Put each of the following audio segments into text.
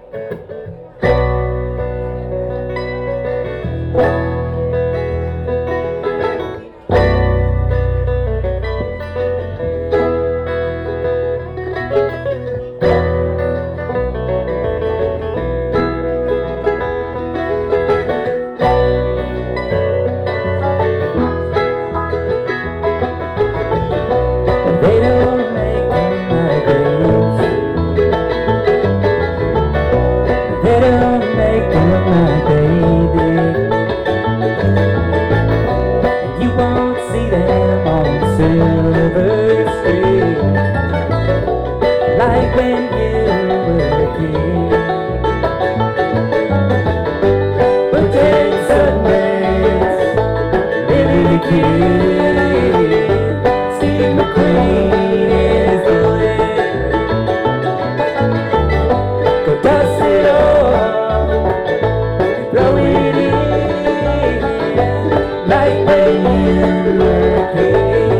They don't make my days. They don't make my baby. You won't see them on Silver Street like when you were a kid. But then Sundays, really cute. Steve McQueen is the way. Go dust it off, throw it in, like when you were a kid.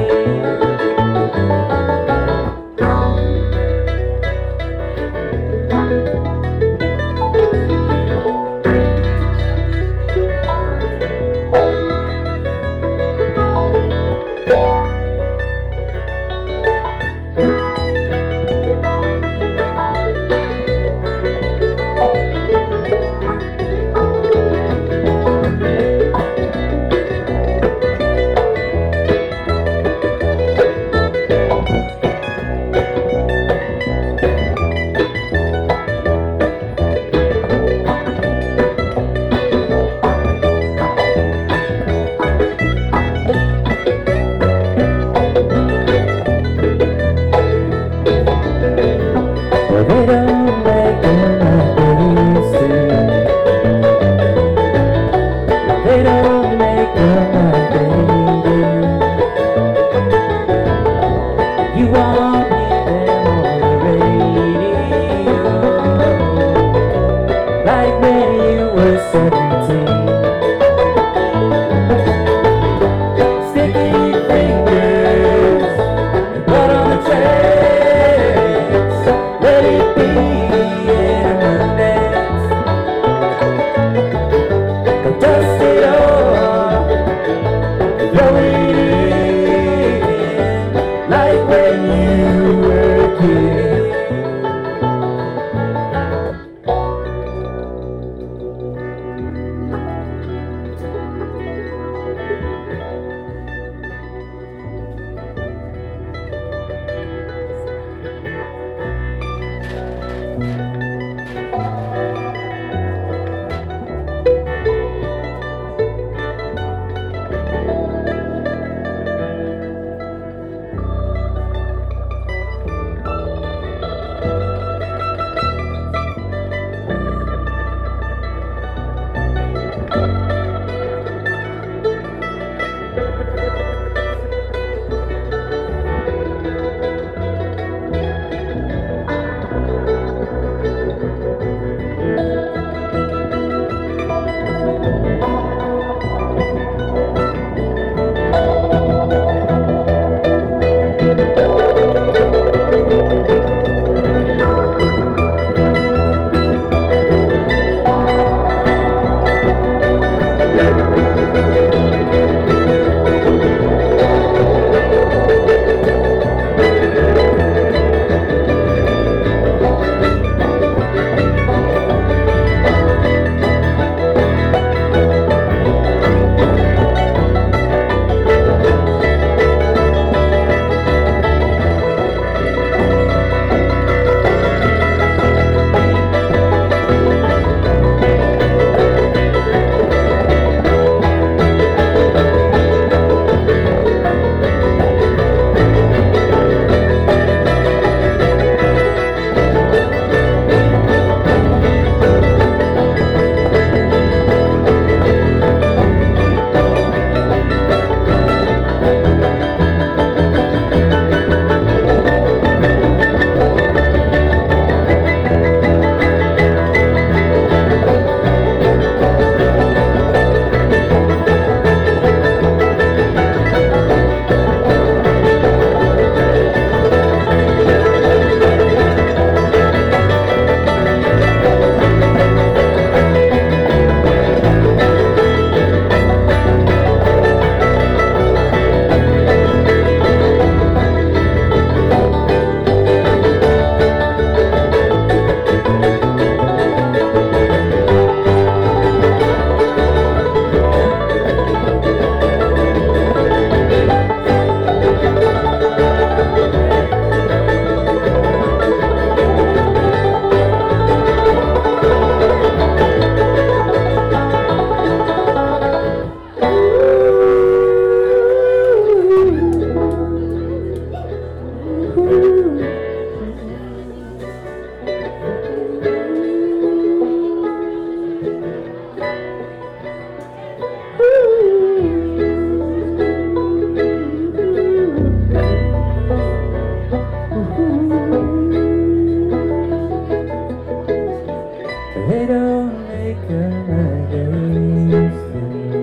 They don't make my days through.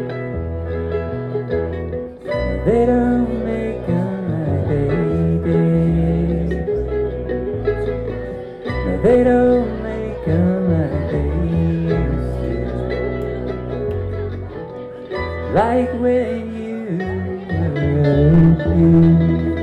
They don't make my day. They don't make my days through. Like when you were with you.